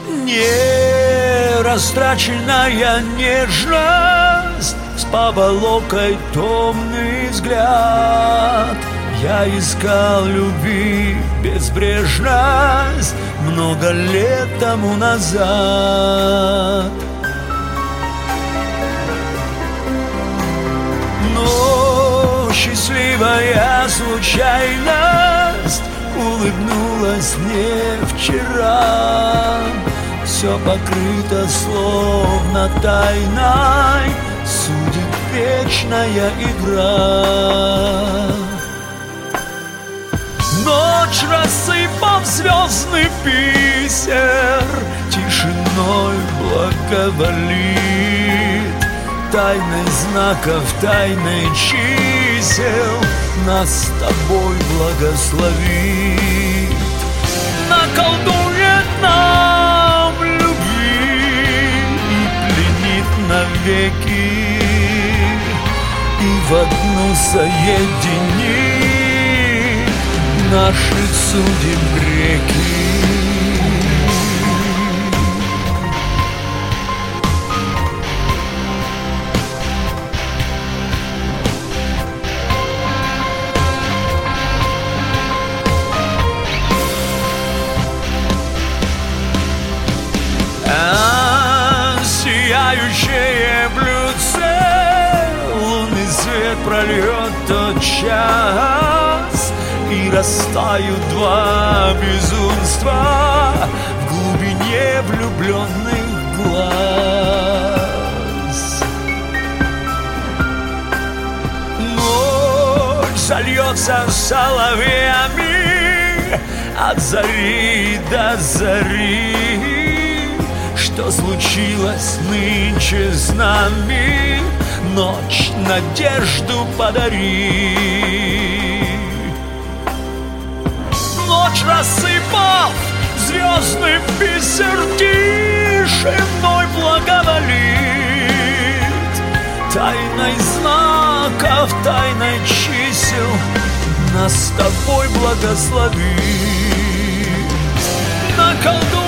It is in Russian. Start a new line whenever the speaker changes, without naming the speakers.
Не растраченная нежность, с поволокой томный взгляд. Я искал любви безбрежность много лет тому назад. Но счастливая случайность улыбнулась мне вчера. Все покрыто словно тайной, судит вечная игра. Ночь, рассыпав звездный бисер, тишиной благоволит. Тайной знаков, тайной чисел нас с тобой благословит. Наколдует нам любви и пленит навеки, и в одну соединит наших судеб реки. Сияющее блюдце, лунный свет прольет тот час, и растают два безумства в глубине влюбленных глаз. Ночь зальется соловьями от зари до зари. Что случилось нынче с нами? Ночь, надежду подари. Ночь, рассыпав звездный бисер, тишиной благоволит. Тайной знаков, тайной чисел нас с тобой благословит. Наколдуй